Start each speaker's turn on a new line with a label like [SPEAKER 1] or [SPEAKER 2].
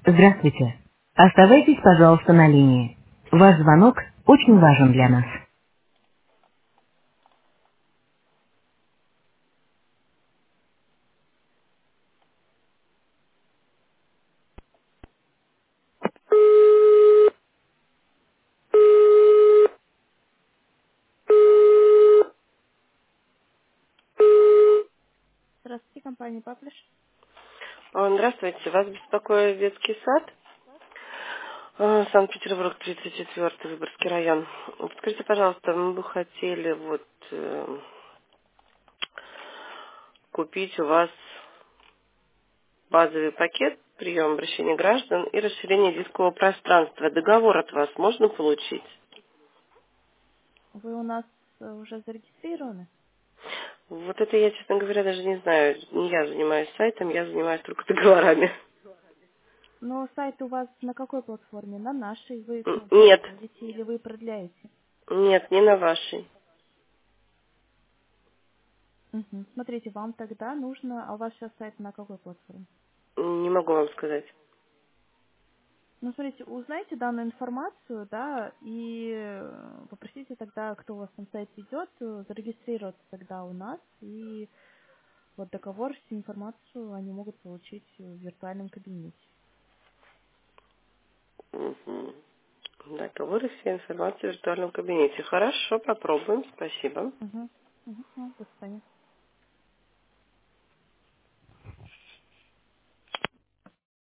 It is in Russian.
[SPEAKER 1] Здравствуйте. Оставайтесь, пожалуйста, на линии. Ваш звонок очень важен для нас. Здравствуйте, компания Паблиш.
[SPEAKER 2] Здравствуйте, вас беспокоит детский сад? Санкт-Петербург, 34-й, Выборгский район. Скажите, пожалуйста, мы бы хотели купить у вас базовый пакет прием обращения граждан и расширение дискового пространства. Договор от вас можно получить?
[SPEAKER 1] Вы у нас уже зарегистрированы?
[SPEAKER 2] Вот это я, честно говоря, даже не знаю. Не я занимаюсь сайтом, я занимаюсь только договорами.
[SPEAKER 1] Но сайт у вас на какой платформе? На нашей вы
[SPEAKER 2] Нет,
[SPEAKER 1] проводите или вы продляете?
[SPEAKER 2] нет, не на вашей.
[SPEAKER 1] Мгм. Смотрите, вам тогда нужно, а у вас сейчас сайт на какой платформе?
[SPEAKER 2] Не могу вам сказать.
[SPEAKER 1] Ну, смотрите, узнайте данную информацию, да, и попросите тогда, кто у вас на сайте идет, зарегистрироваться тогда у нас, и вот договор, всю информацию они могут получить в виртуальном кабинете.
[SPEAKER 2] Мгм. Договор и вся информация в виртуальном кабинете. Хорошо, попробуем. Спасибо.
[SPEAKER 1] Угу. Угу. До свидания.